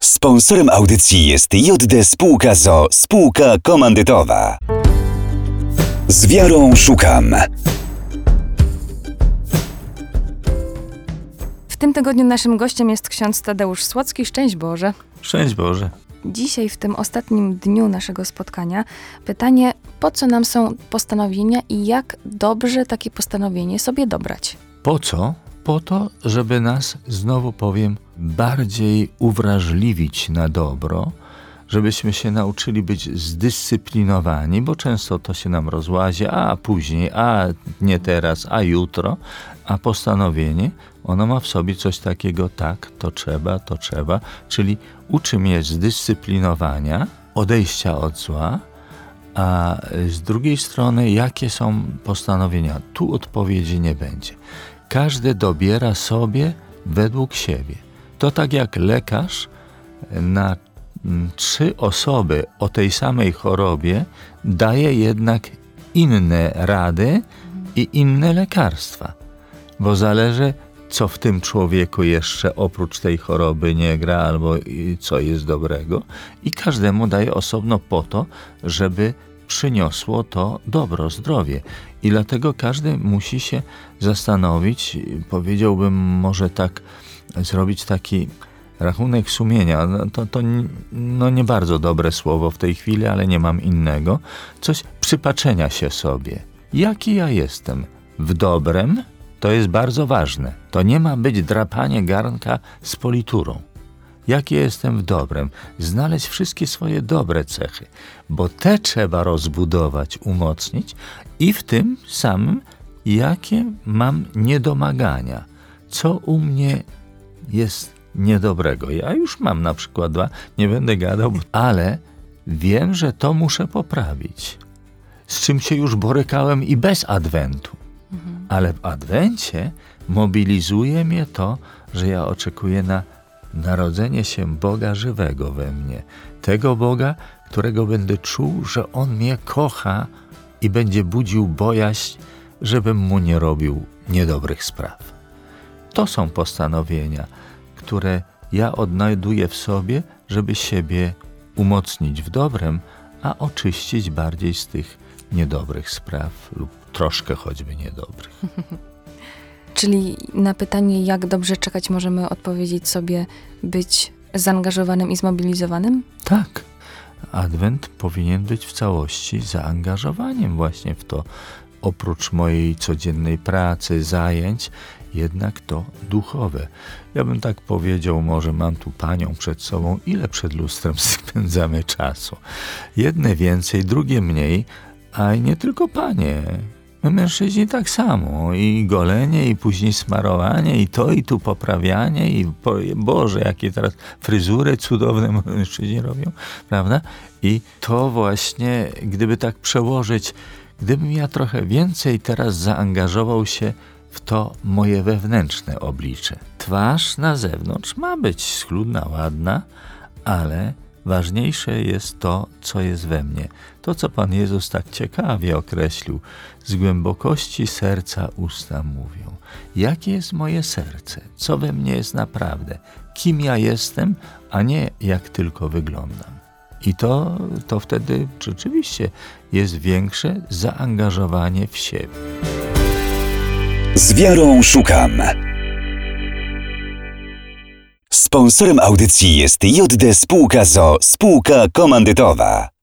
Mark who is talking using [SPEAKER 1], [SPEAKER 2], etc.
[SPEAKER 1] Sponsorem audycji jest JD Spółka ZOO, spółka komandytowa. Z wiarą szukam.
[SPEAKER 2] W tym tygodniu naszym gościem jest ksiądz Tadeusz Słocki. Szczęść Boże.
[SPEAKER 3] Szczęść Boże.
[SPEAKER 2] Dzisiaj, w tym ostatnim dniu naszego spotkania, pytanie, po co nam są postanowienia i jak dobrze takie postanowienie sobie dobrać?
[SPEAKER 3] Po co? Po to, żeby nas, znowu powiem, bardziej uwrażliwić na dobro, żebyśmy się nauczyli być zdyscyplinowani, bo często to się nam rozłazi, a później, a nie teraz, a jutro, a postanowienie, ono ma w sobie coś takiego, tak, to trzeba, czyli uczy mnie zdyscyplinowania, odejścia od zła, a z drugiej strony, jakie są postanowienia? Tu odpowiedzi nie będzie. Każdy dobiera sobie według siebie. To tak jak lekarz na 3 osoby o tej samej chorobie daje jednak inne rady i inne lekarstwa, bo zależy, co w tym człowieku jeszcze oprócz tej choroby nie gra albo co jest dobrego, i każdemu daje osobno po to, żeby przyniosło to dobro, zdrowie. I dlatego każdy musi się zastanowić, powiedziałbym, może tak zrobić taki rachunek sumienia. To nie bardzo dobre słowo w tej chwili, ale nie mam innego. Coś przypatrzenia się sobie. Jaki ja jestem? W dobrem? To jest bardzo ważne. To nie ma być drapanie garnka z politurą. Jaki jestem w dobrem? Znaleźć wszystkie swoje dobre cechy, bo te trzeba rozbudować, umocnić i w tym samym, jakie mam niedomagania. Co u mnie jest niedobrego. Ja już mam na przykład 2, nie będę gadał, ale wiem, że to muszę poprawić. Z czym się już borykałem i bez Adwentu. Ale w Adwencie mobilizuje mnie to, że ja oczekuję na narodzenie się Boga żywego we mnie. Tego Boga, którego będę czuł, że On mnie kocha i będzie budził bojaźń, żebym Mu nie robił niedobrych spraw. To są postanowienia, które ja odnajduję w sobie, żeby siebie umocnić w dobrem, a oczyścić bardziej z tych niedobrych spraw lub troszkę choćby niedobrych.
[SPEAKER 2] Czyli na pytanie, jak dobrze czekać, możemy odpowiedzieć sobie, być zaangażowanym i zmobilizowanym?
[SPEAKER 3] Tak. Adwent powinien być w całości zaangażowaniem właśnie w to. Oprócz mojej codziennej pracy, zajęć, jednak to duchowe. Ja bym tak powiedział, może mam tu panią przed sobą, ile przed lustrem spędzamy czasu. Jedne więcej, drugie mniej, a nie tylko panie. My mężczyźni tak samo. I golenie, i później smarowanie, i to, i tu poprawianie, i Boże, jakie teraz fryzury cudowne mężczyźni robią, prawda? I to właśnie, gdyby tak przełożyć, gdybym ja trochę więcej teraz zaangażował się w to moje wewnętrzne oblicze. Twarz na zewnątrz ma być schludna, ładna, ale ważniejsze jest to, co jest we mnie. To, co Pan Jezus tak ciekawie określił. Z głębokości serca usta mówią. Jakie jest moje serce? Co we mnie jest naprawdę? Kim ja jestem, a nie jak tylko wyglądam. I to wtedy rzeczywiście jest większe zaangażowanie w siebie.
[SPEAKER 1] Z wiarą szukam. Sponsorem audycji jest JD Spółka ZOO, spółka komandytowa.